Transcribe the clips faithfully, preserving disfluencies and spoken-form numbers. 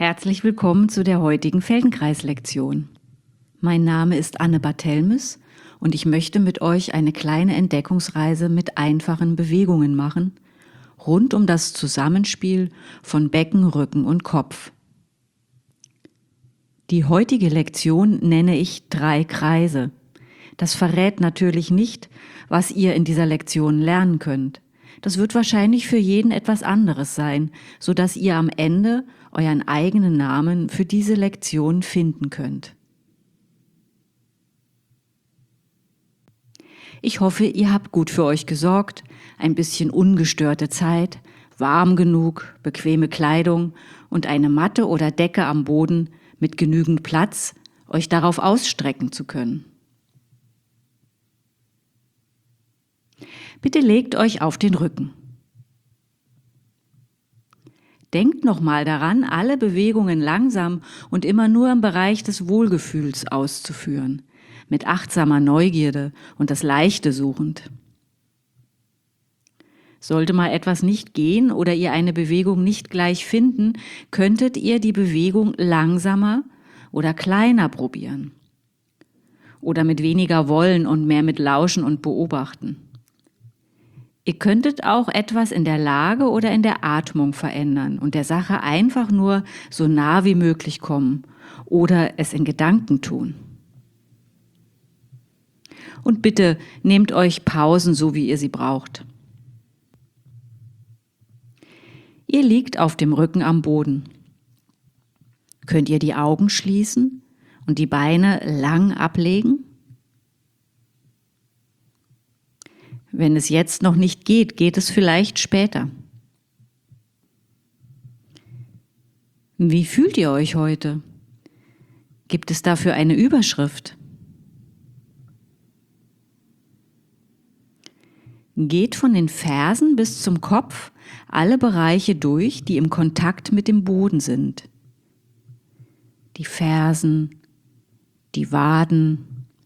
Herzlich willkommen zu der heutigen Feldenkreis-Lektion. Mein Name ist Anne Barthelmes und ich möchte mit euch eine kleine Entdeckungsreise mit einfachen Bewegungen machen, rund um das Zusammenspiel von Becken, Rücken und Kopf. Die heutige Lektion nenne ich drei Kreise. Das verrät natürlich nicht, was ihr in dieser Lektion lernen könnt. Das wird wahrscheinlich für jeden etwas anderes sein, sodass ihr am Ende euren eigenen Namen für diese Lektion finden könnt. Ich hoffe, ihr habt gut für euch gesorgt, ein bisschen ungestörte Zeit, warm genug, bequeme Kleidung und eine Matte oder Decke am Boden mit genügend Platz, euch darauf ausstrecken zu können. Bitte legt euch auf den Rücken. Denkt nochmal daran, alle Bewegungen langsam und immer nur im Bereich des Wohlgefühls auszuführen, mit achtsamer Neugierde und das Leichte suchend. Sollte mal etwas nicht gehen oder ihr eine Bewegung nicht gleich finden, könntet ihr die Bewegung langsamer oder kleiner probieren. Oder mit weniger Wollen und mehr mit Lauschen und Beobachten. Ihr könntet auch etwas in der Lage oder in der Atmung verändern und der Sache einfach nur so nah wie möglich kommen oder es in Gedanken tun. Und bitte nehmt euch Pausen, so wie ihr sie braucht. Ihr liegt auf dem Rücken am Boden. Könnt ihr die Augen schließen und die Beine lang ablegen? Wenn es jetzt noch nicht geht, geht es vielleicht später. Wie fühlt ihr euch heute? Gibt es dafür eine Überschrift? Geht von den Fersen bis zum Kopf alle Bereiche durch, die im Kontakt mit dem Boden sind. Die Fersen, die Waden.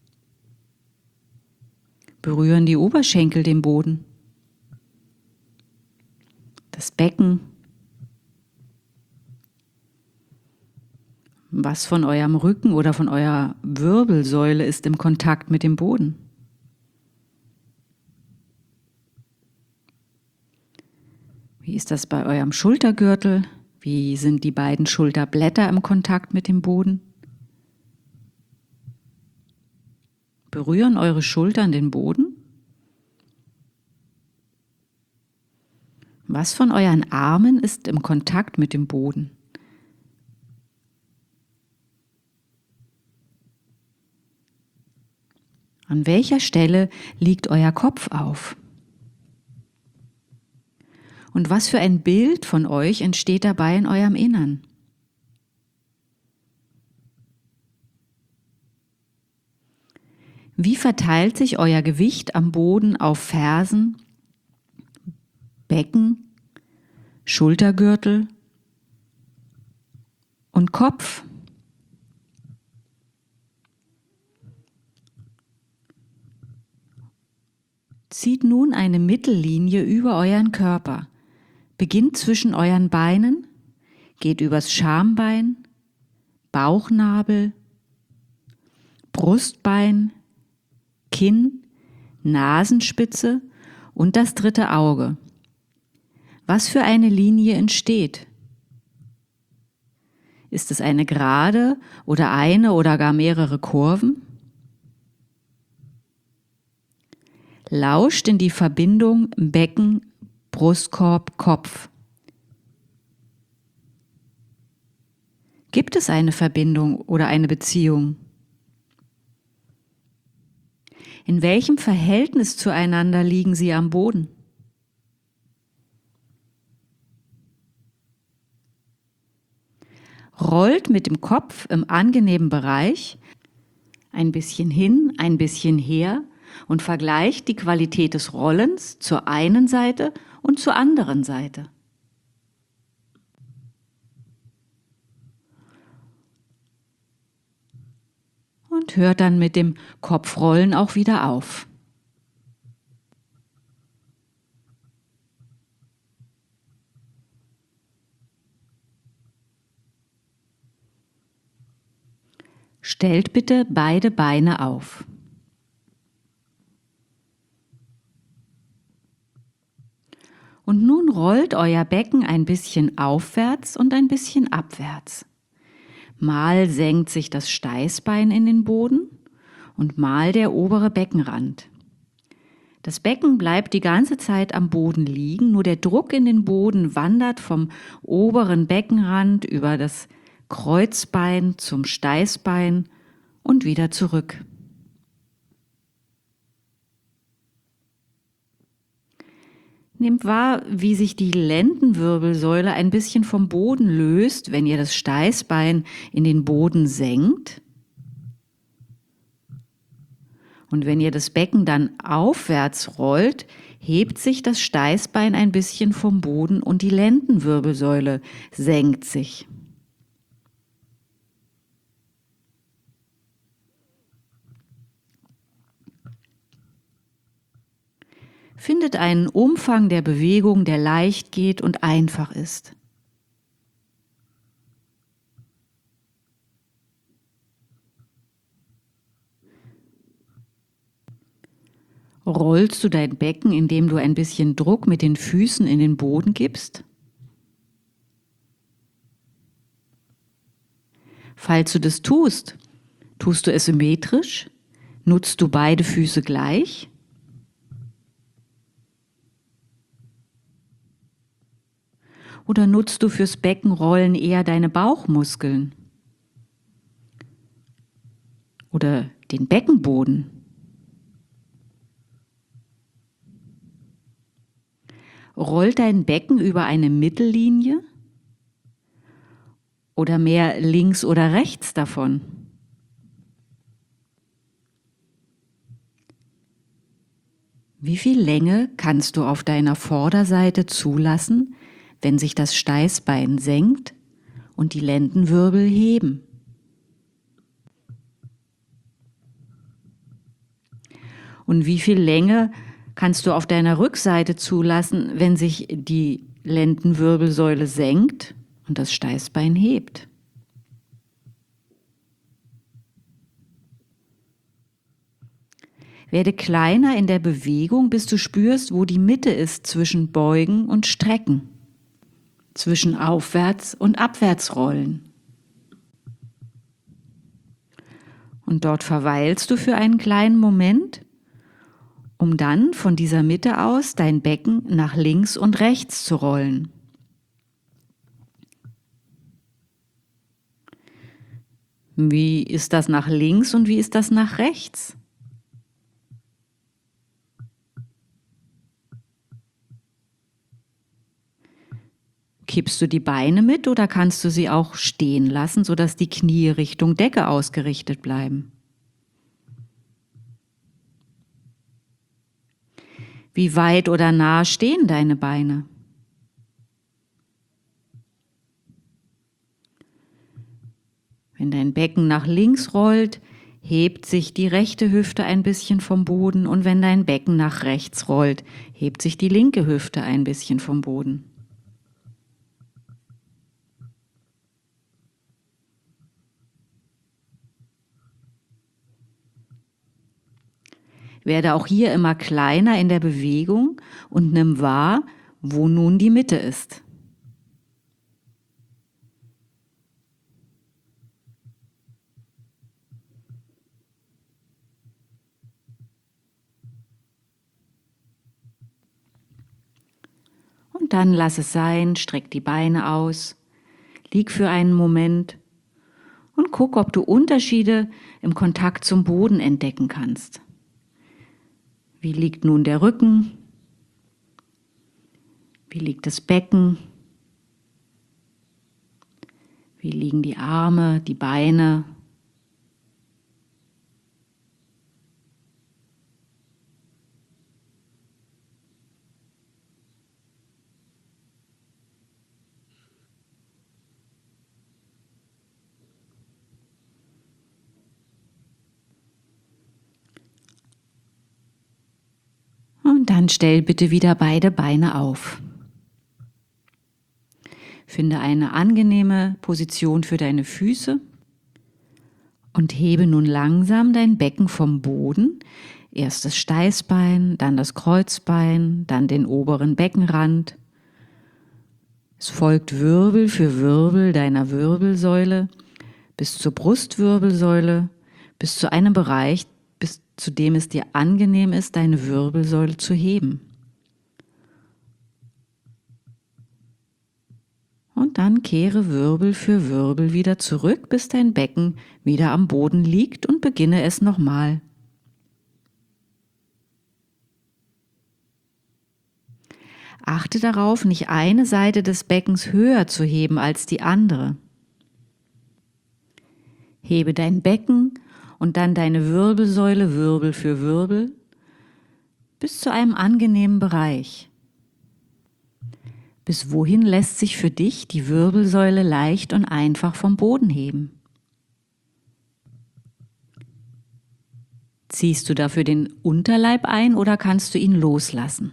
Berühren die Oberschenkel den Boden? Das Becken? Was von eurem Rücken oder von eurer Wirbelsäule ist im Kontakt mit dem Boden? Wie ist das bei eurem Schultergürtel? Wie sind die beiden Schulterblätter im Kontakt mit dem Boden? Berühren eure Schultern den Boden? Was von euren Armen ist im Kontakt mit dem Boden? An welcher Stelle liegt euer Kopf auf? Und was für ein Bild von euch entsteht dabei in eurem Innern? Wie verteilt sich euer Gewicht am Boden auf Fersen, Becken, Schultergürtel und Kopf? Zieht nun eine Mittellinie über euren Körper, beginnt zwischen euren Beinen, geht übers Schambein, Bauchnabel, Brustbein, Kinn, Nasenspitze und das dritte Auge. Was für eine Linie entsteht? Ist es eine gerade oder eine oder gar mehrere Kurven? Lauscht in die Verbindung Becken, Brustkorb, Kopf. Gibt es eine Verbindung oder eine Beziehung? In welchem Verhältnis zueinander liegen sie am Boden? Rollt mit dem Kopf im angenehmen Bereich ein bisschen hin, ein bisschen her und vergleicht die Qualität des Rollens zur einen Seite und zur anderen Seite. Und hört dann mit dem Kopfrollen auch wieder auf. Stellt bitte beide Beine auf. Und nun rollt euer Becken ein bisschen aufwärts und ein bisschen abwärts. Mal senkt sich das Steißbein in den Boden und mal der obere Beckenrand. Das Becken bleibt die ganze Zeit am Boden liegen, nur der Druck in den Boden wandert vom oberen Beckenrand über das Kreuzbein zum Steißbein und wieder zurück. Nehmt wahr, wie sich die Lendenwirbelsäule ein bisschen vom Boden löst, wenn ihr das Steißbein in den Boden senkt. Und wenn ihr das Becken dann aufwärts rollt, hebt sich das Steißbein ein bisschen vom Boden und die Lendenwirbelsäule senkt sich. Findet einen Umfang der Bewegung, der leicht geht und einfach ist. Rollst du dein Becken, indem du ein bisschen Druck mit den Füßen in den Boden gibst? Falls du das tust, tust du es symmetrisch? Nutzt du beide Füße gleich? Oder nutzt du fürs Beckenrollen eher deine Bauchmuskeln? Oder den Beckenboden? Rollt dein Becken über eine Mittellinie? Oder mehr links oder rechts davon? Wie viel Länge kannst du auf deiner Vorderseite zulassen, wenn sich das Steißbein senkt und die Lendenwirbel heben? Und wie viel Länge kannst du auf deiner Rückseite zulassen, wenn sich die Lendenwirbelsäule senkt und das Steißbein hebt? Werde kleiner in der Bewegung, bis du spürst, wo die Mitte ist zwischen Beugen und Strecken, zwischen Aufwärts- und Abwärtsrollen. Und dort verweilst du für einen kleinen Moment, um dann von dieser Mitte aus dein Becken nach links und rechts zu rollen. Wie ist das nach links und wie ist das nach rechts? Kippst du die Beine mit oder kannst du sie auch stehen lassen, sodass die Knie Richtung Decke ausgerichtet bleiben? Wie weit oder nah stehen deine Beine? Wenn dein Becken nach links rollt, hebt sich die rechte Hüfte ein bisschen vom Boden und wenn dein Becken nach rechts rollt, hebt sich die linke Hüfte ein bisschen vom Boden. Werde auch hier immer kleiner in der Bewegung und nimm wahr, wo nun die Mitte ist. Und dann lass es sein, streck die Beine aus, lieg für einen Moment und guck, ob du Unterschiede im Kontakt zum Boden entdecken kannst. Wie liegt nun der Rücken? Wie liegt das Becken? Wie liegen die Arme, die Beine? Und dann stell bitte wieder beide Beine auf. Finde eine angenehme Position für deine Füße Und hebe nun langsam dein Becken vom Boden. Erst das Steißbein, dann das Kreuzbein, dann den oberen Beckenrand. Es folgt Wirbel für Wirbel deiner Wirbelsäule bis zur Brustwirbelsäule, bis zu einem Bereich, bis zu dem es dir angenehm ist, deine Wirbelsäule zu heben. Und dann kehre Wirbel für Wirbel wieder zurück, bis dein Becken wieder am Boden liegt und beginne es nochmal. Achte darauf, nicht eine Seite des Beckens höher zu heben als die andere. Hebe dein Becken und dann deine Wirbelsäule Wirbel für Wirbel bis zu einem angenehmen Bereich. Bis wohin lässt sich für dich die Wirbelsäule leicht und einfach vom Boden heben? Ziehst du dafür den Unterleib ein oder kannst du ihn loslassen?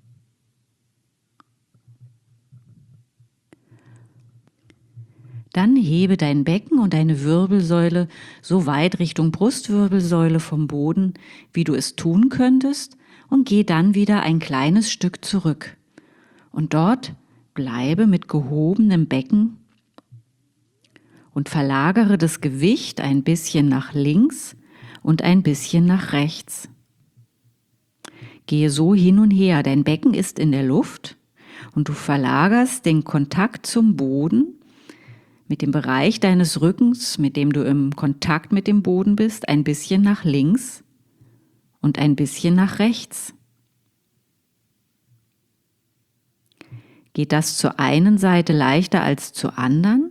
Dann hebe dein Becken und deine Wirbelsäule so weit Richtung Brustwirbelsäule vom Boden, wie du es tun könntest, und geh dann wieder ein kleines Stück zurück. Und dort bleibe mit gehobenem Becken und verlagere das Gewicht ein bisschen nach links und ein bisschen nach rechts. Gehe so hin und her, dein Becken ist in der Luft und du verlagerst den Kontakt zum Boden mit dem Bereich deines Rückens, mit dem du im Kontakt mit dem Boden bist, ein bisschen nach links und ein bisschen nach rechts. Geht das zur einen Seite leichter als zur anderen?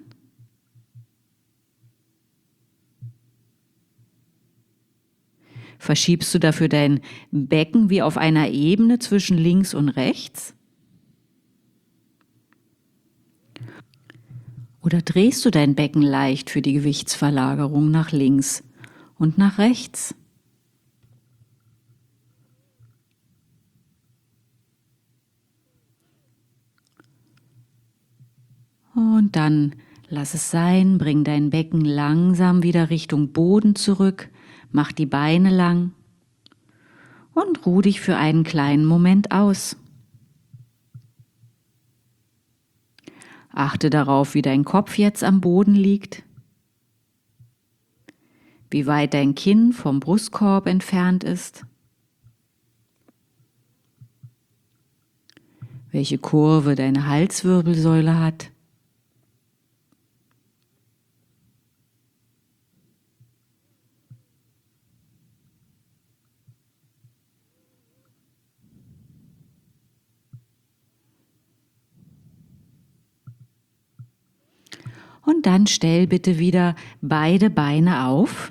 Verschiebst du dafür dein Becken wie auf einer Ebene zwischen links und rechts? Oder drehst du dein Becken leicht für die Gewichtsverlagerung nach links und nach rechts? Und dann lass es sein, bring dein Becken langsam wieder Richtung Boden zurück, mach die Beine lang und ruh dich für einen kleinen Moment aus. Achte darauf, wie dein Kopf jetzt am Boden liegt, wie weit dein Kinn vom Brustkorb entfernt ist, welche Kurve deine Halswirbelsäule hat. Und dann stell bitte wieder beide Beine auf.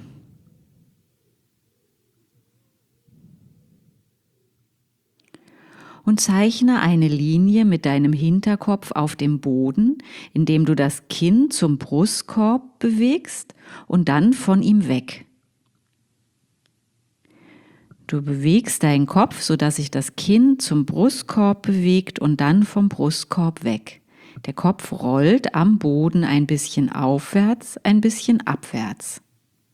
Und zeichne eine Linie mit deinem Hinterkopf auf dem Boden, indem du das Kinn zum Brustkorb bewegst und dann von ihm weg. Du bewegst deinen Kopf, sodass sich das Kinn zum Brustkorb bewegt und dann vom Brustkorb weg. Der Kopf rollt am Boden ein bisschen aufwärts, ein bisschen abwärts.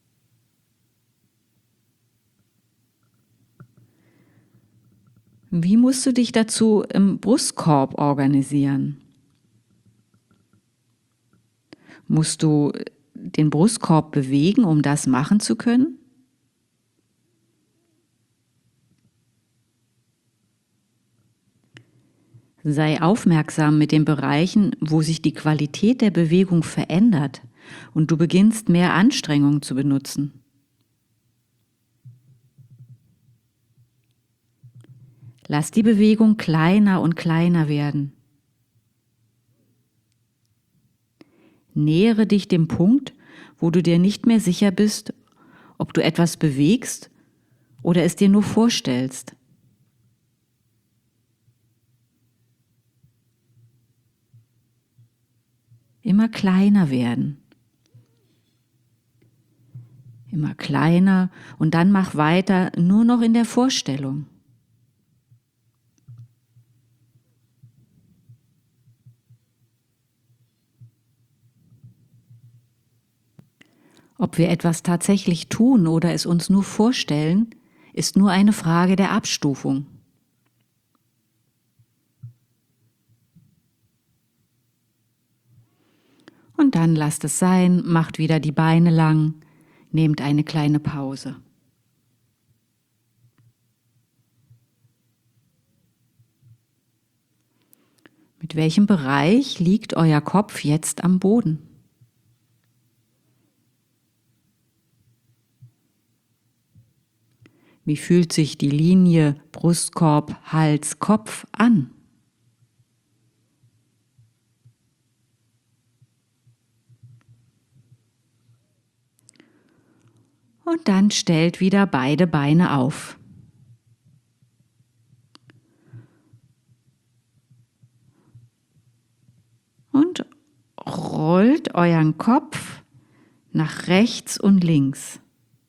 Wie musst du dich dazu im Brustkorb organisieren? Musst du den Brustkorb bewegen, um das machen zu können? Sei aufmerksam mit den Bereichen, wo sich die Qualität der Bewegung verändert und du beginnst mehr Anstrengung zu benutzen. Lass die Bewegung kleiner und kleiner werden. Nähere dich dem Punkt, wo du dir nicht mehr sicher bist, ob du etwas bewegst oder es dir nur vorstellst. Immer kleiner werden. Immer kleiner und dann mach weiter nur noch in der Vorstellung. Ob wir etwas tatsächlich tun oder es uns nur vorstellen, ist nur eine Frage der Abstufung. Und dann lasst es sein, macht wieder die Beine lang, nehmt eine kleine Pause. Mit welchem Bereich liegt euer Kopf jetzt am Boden? Wie fühlt sich die Linie Brustkorb, Hals, Kopf an? Und dann stellt wieder beide Beine auf. Und rollt euren Kopf nach rechts und links.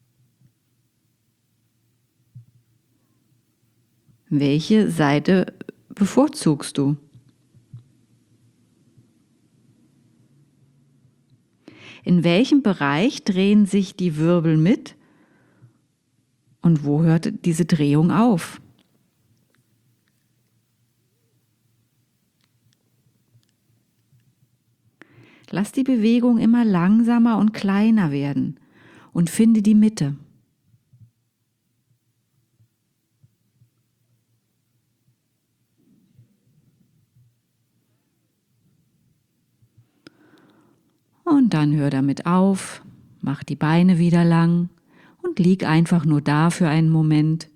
Welche Seite bevorzugst du? In welchem Bereich drehen sich die Wirbel mit und wo hört diese Drehung auf? Lass die Bewegung immer langsamer und kleiner werden und finde die Mitte. Und dann hör damit auf, mach die Beine wieder lang und lieg einfach nur da für einen Moment.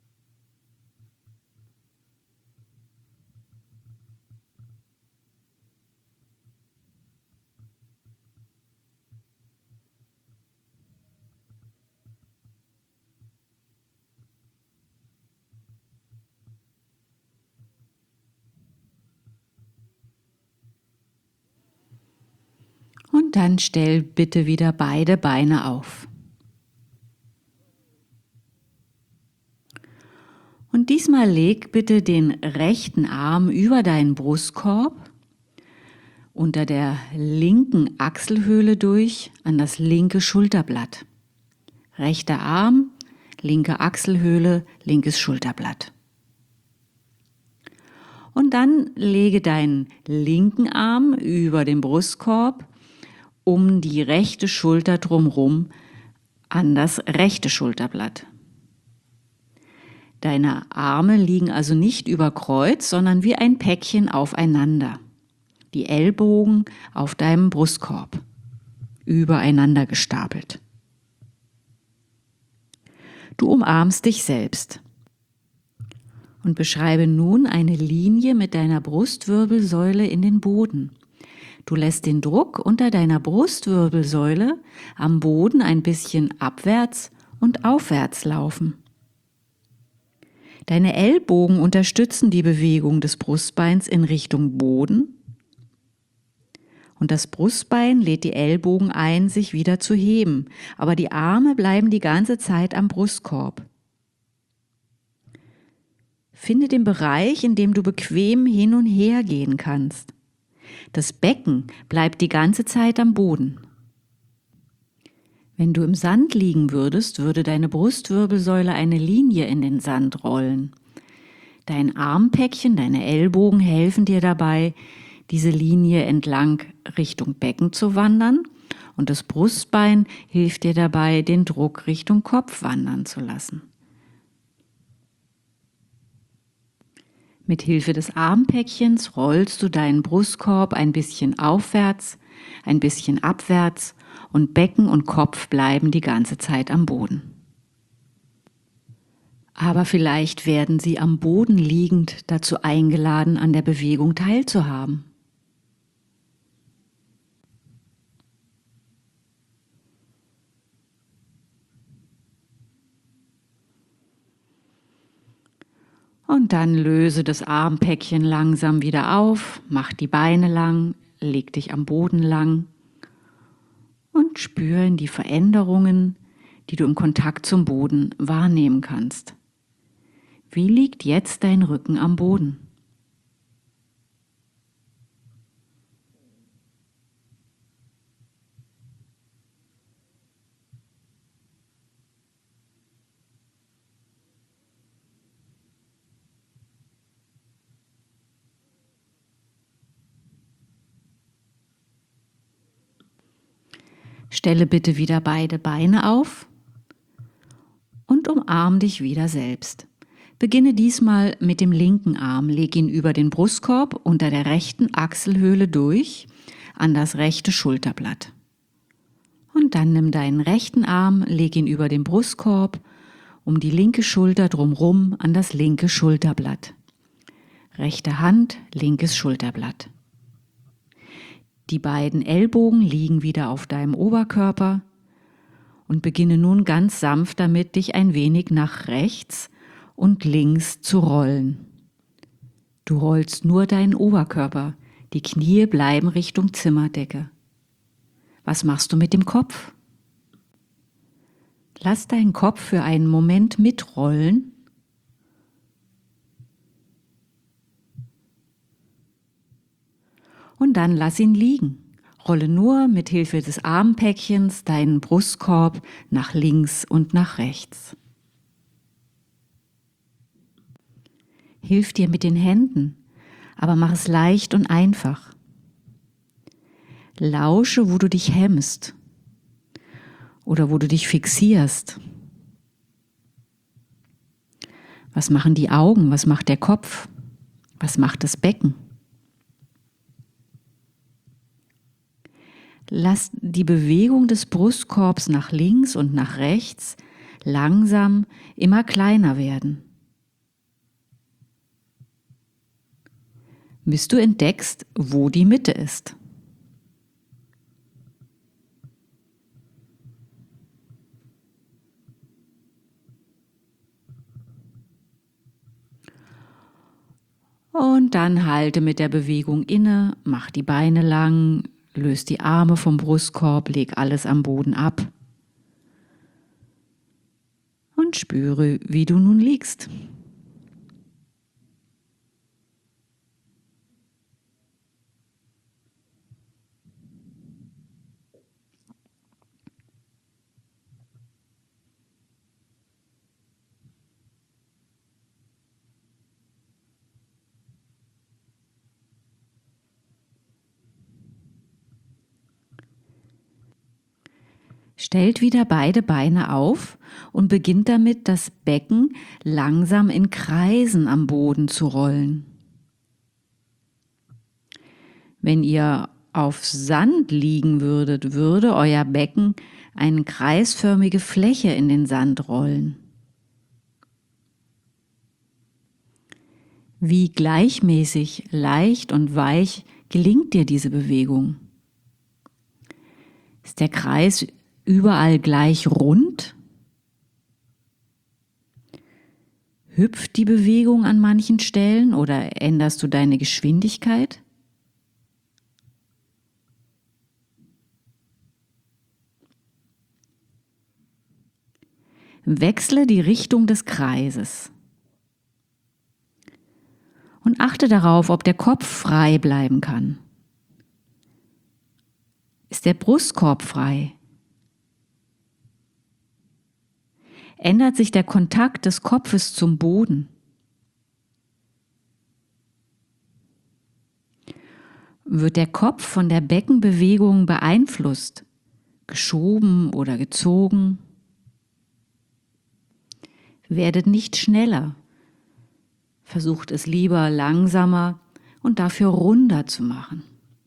Und dann stell bitte wieder beide Beine auf. Und diesmal leg bitte den rechten Arm über deinen Brustkorb, unter der linken Achselhöhle durch an das linke Schulterblatt. Rechter Arm, linke Achselhöhle, linkes Schulterblatt. Und dann lege deinen linken Arm über den Brustkorb um die rechte Schulter drumherum an das rechte Schulterblatt. Deine Arme liegen also nicht über Kreuz, sondern wie ein Päckchen aufeinander. Die Ellbogen auf deinem Brustkorb, übereinander gestapelt. Du umarmst dich selbst und beschreibe nun eine Linie mit deiner Brustwirbelsäule in den Boden. Du lässt den Druck unter deiner Brustwirbelsäule am Boden ein bisschen abwärts und aufwärts laufen. Deine Ellbogen unterstützen die Bewegung des Brustbeins in Richtung Boden und das Brustbein lädt die Ellbogen ein, sich wieder zu heben, aber die Arme bleiben die ganze Zeit am Brustkorb. Finde den Bereich, in dem du bequem hin und her gehen kannst. Das Becken bleibt die ganze Zeit am Boden. Wenn du im Sand liegen würdest, würde deine Brustwirbelsäule eine Linie in den Sand rollen. Dein Armpäckchen, deine Ellbogen helfen dir dabei, diese Linie entlang Richtung Becken zu wandern, und das Brustbein hilft dir dabei, den Druck Richtung Kopf wandern zu lassen. Mit Hilfe des Armpäckchens rollst du deinen Brustkorb ein bisschen aufwärts, ein bisschen abwärts und Becken und Kopf bleiben die ganze Zeit am Boden. Aber vielleicht werden sie am Boden liegend dazu eingeladen, an der Bewegung teilzuhaben. Und dann löse das Armpäckchen langsam wieder auf, mach die Beine lang, leg dich am Boden lang und spüre in die Veränderungen, die du im Kontakt zum Boden wahrnehmen kannst. Wie liegt jetzt dein Rücken am Boden? Stelle bitte wieder beide Beine auf und umarm dich wieder selbst. Beginne diesmal mit dem linken Arm, leg ihn über den Brustkorb unter der rechten Achselhöhle durch an das rechte Schulterblatt. Und dann nimm deinen rechten Arm, leg ihn über den Brustkorb, um die linke Schulter drumrum an das linke Schulterblatt. Rechte Hand, linkes Schulterblatt. Die beiden Ellbogen liegen wieder auf deinem Oberkörper und beginne nun ganz sanft damit, dich ein wenig nach rechts und links zu rollen. Du rollst nur deinen Oberkörper, die Knie bleiben Richtung Zimmerdecke. Was machst du mit dem Kopf? Lass deinen Kopf für einen Moment mitrollen. Und dann lass ihn liegen. Rolle nur mit Hilfe des Armpäckchens deinen Brustkorb nach links und nach rechts. Hilf dir mit den Händen, aber mach es leicht und einfach. Lausche, wo du dich hemmst oder wo du dich fixierst. Was machen die Augen? Was macht der Kopf? Was macht das Becken? Lass die Bewegung des Brustkorbs nach links und nach rechts langsam immer kleiner werden. Bis du entdeckst, wo die Mitte ist. Und dann halte mit der Bewegung inne, mach die Beine lang, löse die Arme vom Brustkorb, leg alles am Boden ab und spüre, wie du nun liegst. Stellt wieder beide Beine auf und beginnt damit, das Becken langsam in Kreisen am Boden zu rollen. Wenn ihr auf Sand liegen würdet, würde euer Becken eine kreisförmige Fläche in den Sand rollen. Wie gleichmäßig, leicht und weich gelingt dir diese Bewegung? Ist der Kreis überall gleich rund? Hüpft die Bewegung an manchen Stellen oder änderst du deine Geschwindigkeit? Wechsle die Richtung des Kreises und achte darauf, ob der Kopf frei bleiben kann. Ist der Brustkorb frei? Ändert sich der Kontakt des Kopfes zum Boden? Wird der Kopf von der Beckenbewegung beeinflusst, geschoben oder gezogen? Werdet nicht schneller. Versucht es lieber langsamer und dafür runder zu machen.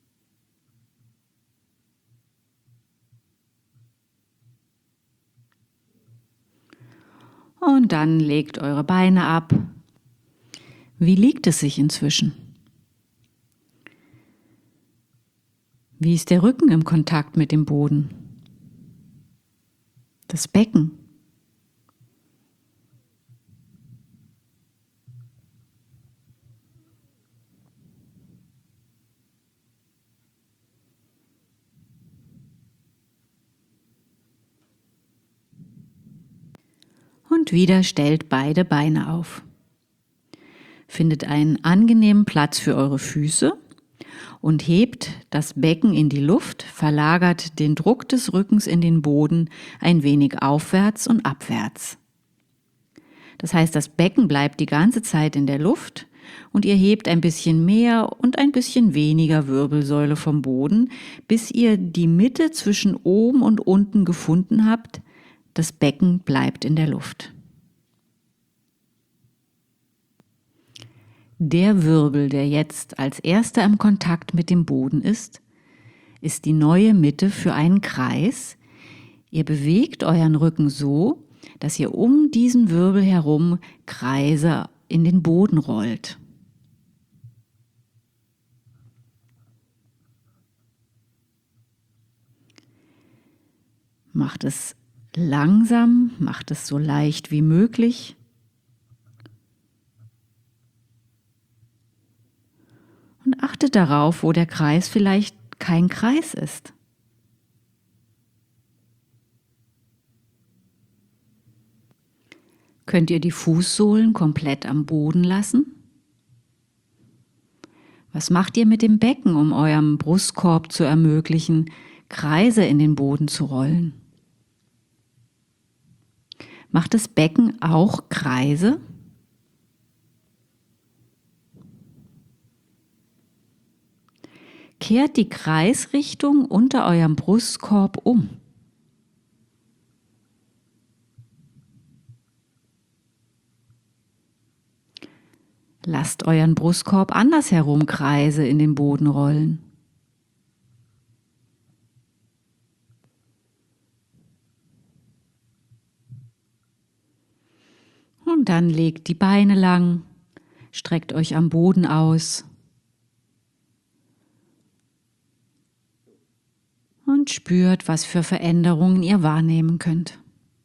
Und dann legt eure Beine ab. Wie liegt es sich inzwischen? Wie ist der Rücken im Kontakt mit dem Boden? Das Becken? Und wieder stellt beide Beine auf. Findet einen angenehmen Platz für eure Füße und hebt das Becken in die Luft, verlagert den Druck des Rückens in den Boden ein wenig aufwärts und abwärts. Das heißt, das Becken bleibt die ganze Zeit in der Luft, und ihr hebt ein bisschen mehr und ein bisschen weniger Wirbelsäule vom Boden, bis ihr die Mitte zwischen oben und unten gefunden habt. Das Becken bleibt in der Luft. Der Wirbel, der jetzt als erster im Kontakt mit dem Boden ist, ist die neue Mitte für einen Kreis. Ihr bewegt euren Rücken so, dass ihr um diesen Wirbel herum Kreise in den Boden rollt. Macht es langsam, macht es so leicht wie möglich. Und achtet darauf, wo der Kreis vielleicht kein Kreis ist. Könnt ihr die Fußsohlen komplett am Boden lassen? Was macht ihr mit dem Becken, um eurem Brustkorb zu ermöglichen, Kreise in den Boden zu rollen? Macht das Becken auch Kreise? Kehrt die Kreisrichtung unter eurem Brustkorb um. Lasst euren Brustkorb andersherum Kreise in den Boden rollen. Und dann legt die Beine lang, streckt euch am Boden aus. Und spürt, was für Veränderungen ihr wahrnehmen könnt.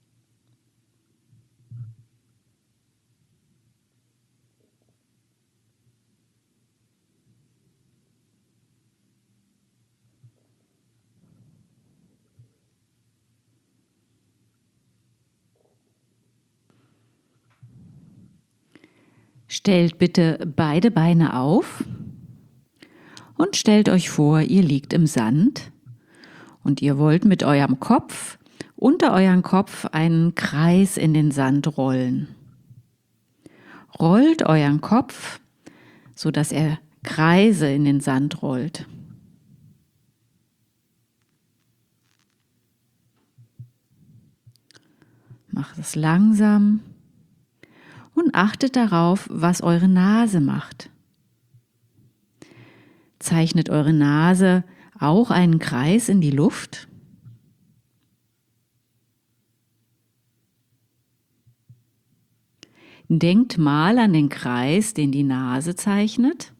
Stellt bitte beide Beine auf und stellt euch vor, ihr liegt im Sand. Und ihr wollt mit eurem Kopf, unter euren Kopf einen Kreis in den Sand rollen. Rollt euren Kopf, sodass er Kreise in den Sand rollt. Macht es langsam und achtet darauf, was eure Nase macht. Zeichnet eure Nase auch einen Kreis in die Luft? Denkt mal an den Kreis, den die Nase zeichnet.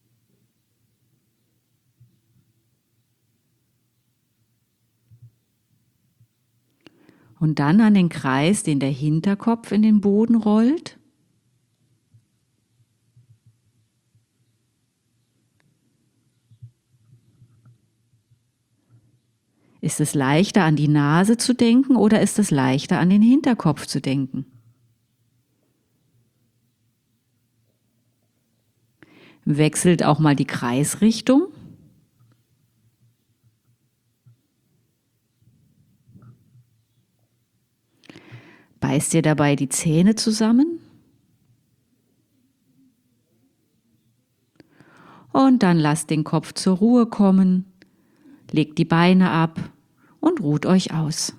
Und dann an den Kreis, den der Hinterkopf in den Boden rollt. Ist es leichter, an die Nase zu denken oder ist es leichter, an den Hinterkopf zu denken? Wechselt auch mal die Kreisrichtung. Beißt ihr dabei die Zähne zusammen? Und dann lasst den Kopf zur Ruhe kommen. Legt die Beine ab und ruht euch aus.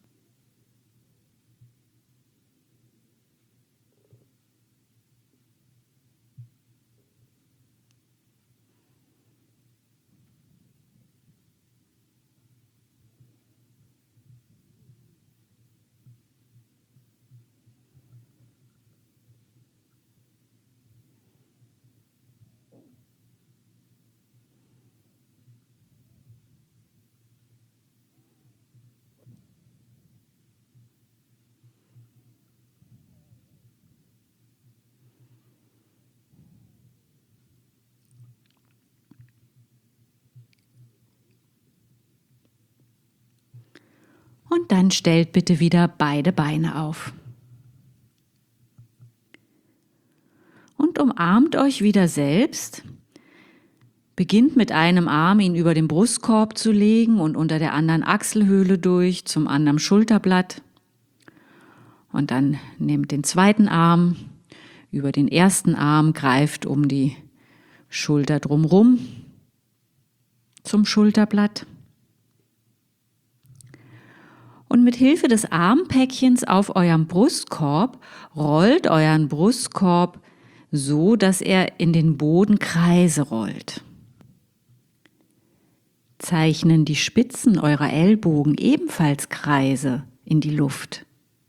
Und dann stellt bitte wieder beide Beine auf. Und umarmt euch wieder selbst. Beginnt mit einem Arm, ihn über den Brustkorb zu legen und unter der anderen Achselhöhle durch zum anderen Schulterblatt. Und dann nehmt den zweiten Arm über den ersten Arm, greift um die Schulter drumrum zum Schulterblatt. Und mit Hilfe des Armpäckchens auf eurem Brustkorb rollt euren Brustkorb so, dass er in den Boden Kreise rollt. Zeichnen die Spitzen eurer Ellbogen ebenfalls Kreise in die Luft.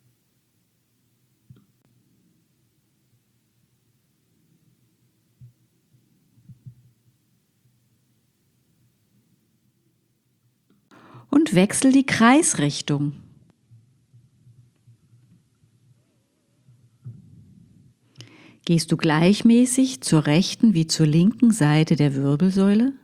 Und wechsel die Kreisrichtung. Gehst du gleichmäßig zur rechten wie zur linken Seite der Wirbelsäule?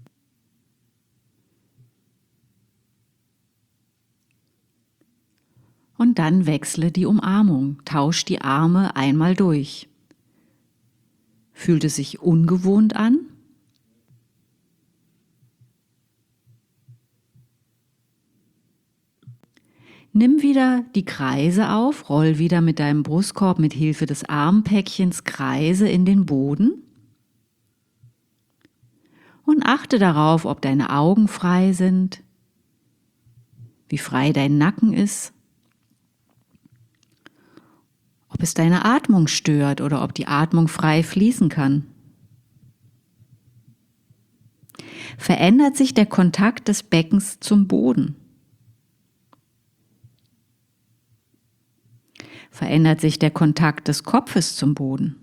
Und dann wechsle die Umarmung, tausch die Arme einmal durch. Fühlt es sich ungewohnt an? Nimm wieder die Kreise auf, roll wieder mit deinem Brustkorb mit Hilfe des Armpäckchens Kreise in den Boden und achte darauf, ob deine Augen frei sind, wie frei dein Nacken ist, ob es deine Atmung stört oder ob die Atmung frei fließen kann. Verändert sich der Kontakt des Beckens zum Boden? Verändert sich der Kontakt des Kopfes zum Boden?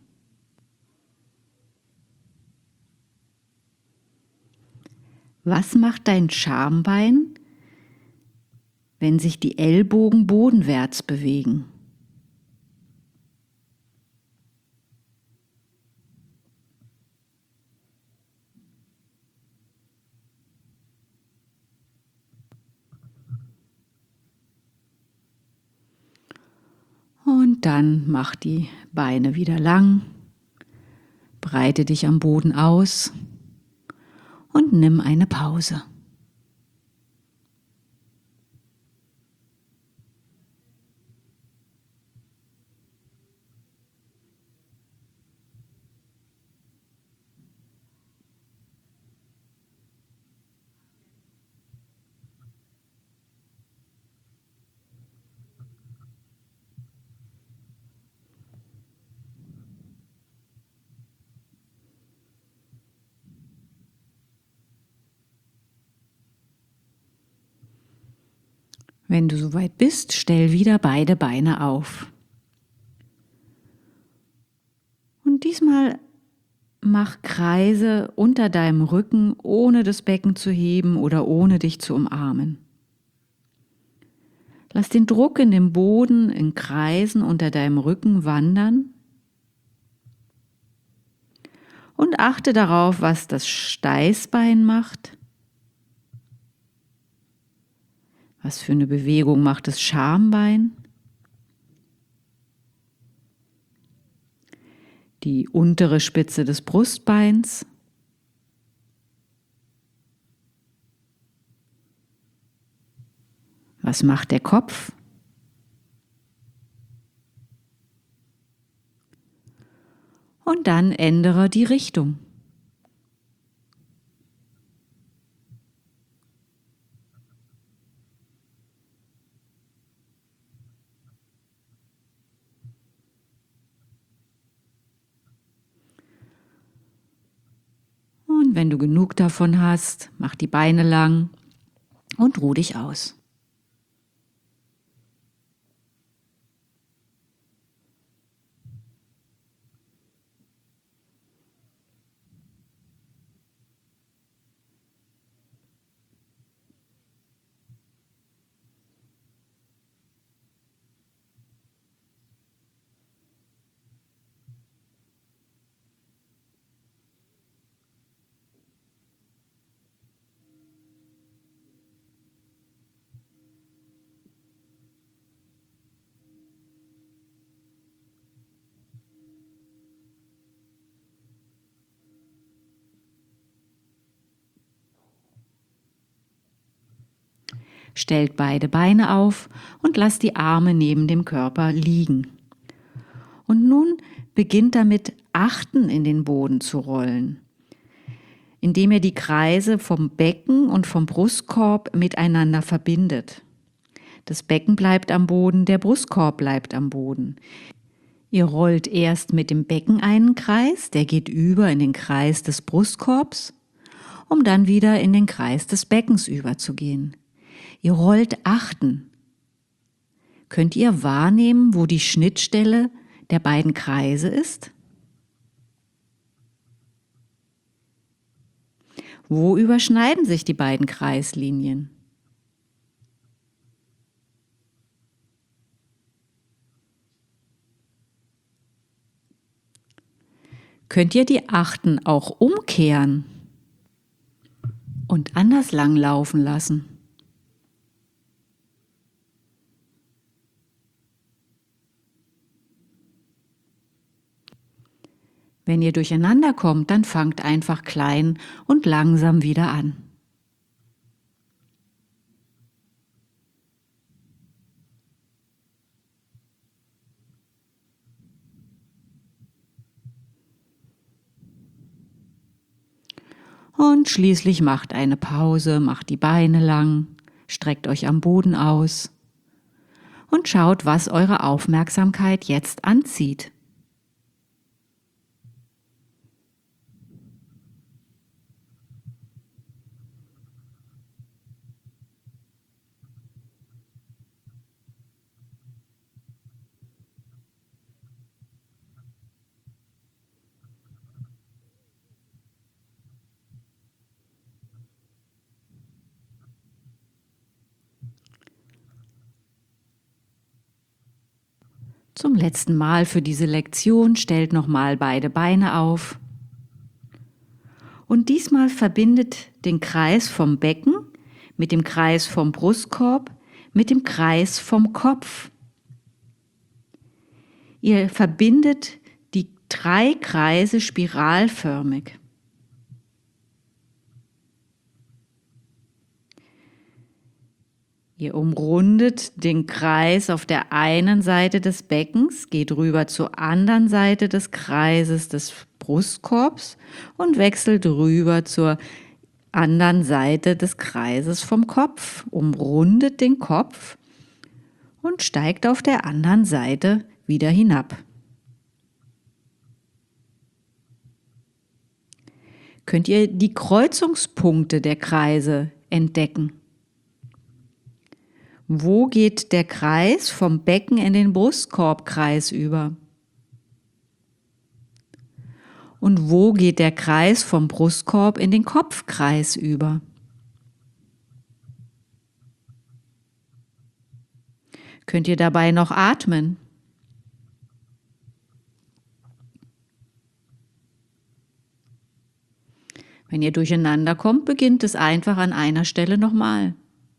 Was macht dein Schambein, wenn sich die Ellbogen bodenwärts bewegen? Und dann mach die Beine wieder lang, breite dich am Boden aus und nimm eine Pause. Wenn du soweit bist, stell wieder beide Beine auf. Und diesmal mach Kreise unter deinem Rücken, ohne das Becken zu heben oder ohne dich zu umarmen. Lass den Druck in dem Boden in Kreisen unter deinem Rücken wandern und achte darauf, was das Steißbein macht. Was für eine Bewegung macht das Schambein? Die untere Spitze des Brustbeins. Was macht der Kopf? Und dann ändere die Richtung. Und wenn du genug davon hast, mach die Beine lang und ruh dich aus. Stellt beide Beine auf und lasst die Arme neben dem Körper liegen. Und nun beginnt damit, Achten in den Boden zu rollen, indem ihr die Kreise vom Becken und vom Brustkorb miteinander verbindet. Das Becken bleibt am Boden, der Brustkorb bleibt am Boden. Ihr rollt erst mit dem Becken einen Kreis, der geht über in den Kreis des Brustkorbs, um dann wieder in den Kreis des Beckens überzugehen. Ihr rollt Achten. Könnt ihr wahrnehmen, wo die Schnittstelle der beiden Kreise ist? Wo überschneiden sich die beiden Kreislinien? Könnt ihr die Achten auch umkehren und anders lang laufen lassen? Wenn ihr durcheinander kommt, dann fangt einfach klein und langsam wieder an. Und schließlich macht eine Pause, macht die Beine lang, streckt euch am Boden aus und schaut, was eure Aufmerksamkeit jetzt anzieht. Zum letzten Mal für diese Lektion stellt nochmal beide Beine auf. Und diesmal verbindet den Kreis vom Becken mit dem Kreis vom Brustkorb mit dem Kreis vom Kopf. Ihr verbindet die drei Kreise spiralförmig. Ihr umrundet den Kreis auf der einen Seite des Beckens, geht rüber zur anderen Seite des Kreises des Brustkorbs und wechselt rüber zur anderen Seite des Kreises vom Kopf, umrundet den Kopf und steigt auf der anderen Seite wieder hinab. Könnt ihr die Kreuzungspunkte der Kreise entdecken? Wo geht der Kreis vom Becken in den Brustkorbkreis über? Und wo geht der Kreis vom Brustkorb in den Kopfkreis über? Könnt ihr dabei noch atmen? Wenn ihr durcheinander kommt, beginnt es einfach an einer Stelle nochmal.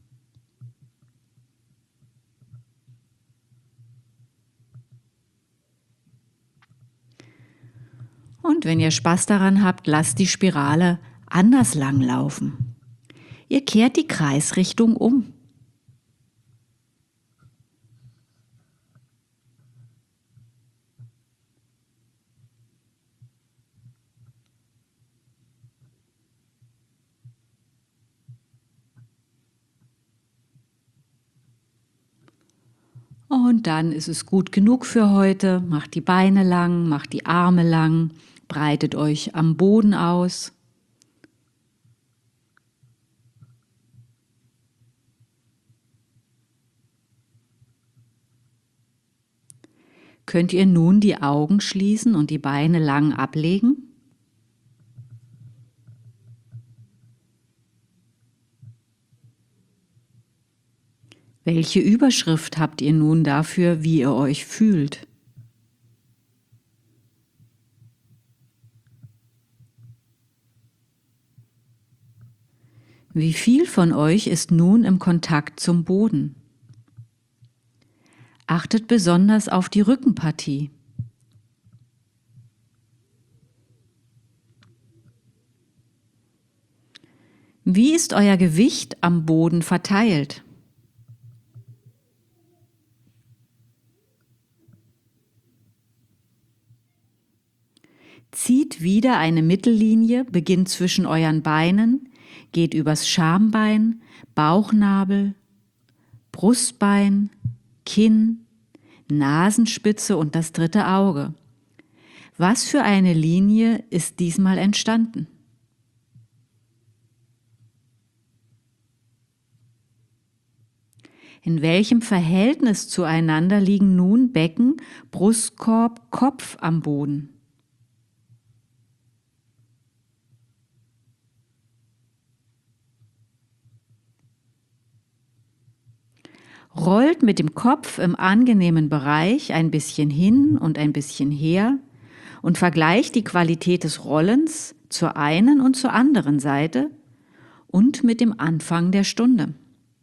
Und wenn ihr Spaß daran habt, lasst die Spirale anders lang laufen. Ihr kehrt die Kreisrichtung um. Und dann ist es gut genug für heute. Macht die Beine lang, macht die Arme lang, breitet euch am Boden aus. Könnt ihr nun die Augen schließen und die Beine lang ablegen? Welche Überschrift habt ihr nun dafür, wie ihr euch fühlt? Wie viel von euch ist nun im Kontakt zum Boden? Achtet besonders auf die Rückenpartie. Wie ist euer Gewicht am Boden verteilt? Zieht wieder eine Mittellinie, beginnt zwischen euren Beinen, geht übers Schambein, Bauchnabel, Brustbein, Kinn, Nasenspitze und das dritte Auge. Was für eine Linie ist diesmal entstanden? In welchem Verhältnis zueinander liegen nun Becken, Brustkorb, Kopf am Boden? Rollt mit dem Kopf im angenehmen Bereich ein bisschen hin und ein bisschen her und vergleicht die Qualität des Rollens zur einen und zur anderen Seite und mit dem Anfang der Stunde.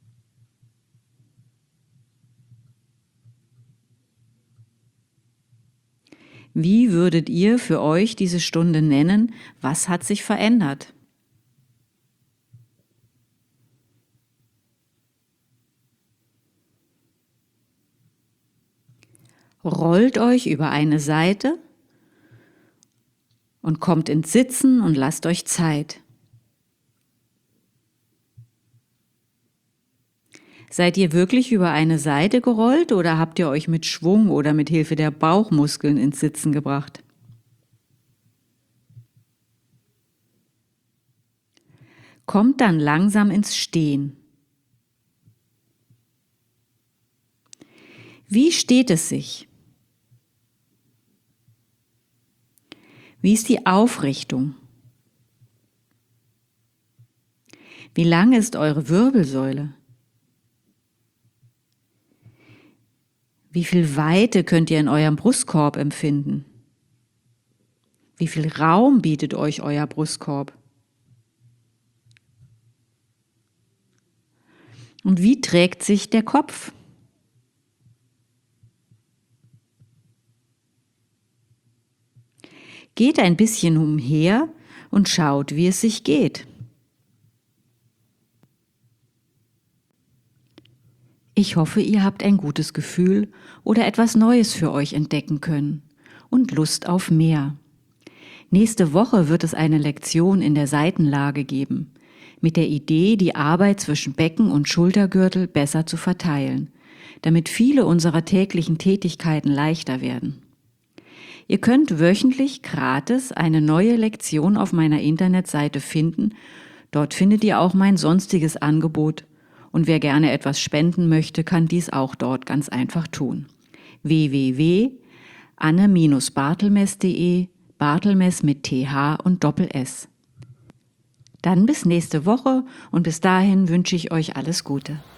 Wie würdet ihr für euch diese Stunde nennen? Was hat sich verändert? Rollt euch über eine Seite und kommt ins Sitzen und lasst euch Zeit. Seid ihr wirklich über eine Seite gerollt oder habt ihr euch mit Schwung oder mit Hilfe der Bauchmuskeln ins Sitzen gebracht? Kommt dann langsam ins Stehen. Wie steht es sich? Wie ist die Aufrichtung? Wie lang ist eure Wirbelsäule? Wie viel Weite könnt ihr in eurem Brustkorb empfinden? Wie viel Raum bietet euch euer Brustkorb? Und wie trägt sich der Kopf? Geht ein bisschen umher und schaut, wie es sich geht. Ich hoffe, ihr habt ein gutes Gefühl oder etwas Neues für euch entdecken können und Lust auf mehr. Nächste Woche wird es eine Lektion in der Seitenlage geben, mit der Idee, die Arbeit zwischen Becken und Schultergürtel besser zu verteilen, damit viele unserer täglichen Tätigkeiten leichter werden. Ihr könnt wöchentlich gratis eine neue Lektion auf meiner Internetseite finden. Dort findet ihr auch mein sonstiges Angebot. Und wer gerne etwas spenden möchte, kann dies auch dort ganz einfach tun. w w w punkt anne bartelmes punkt de, Bartelmes mit T H und Doppel-S. Dann bis nächste Woche und bis dahin wünsche ich euch alles Gute.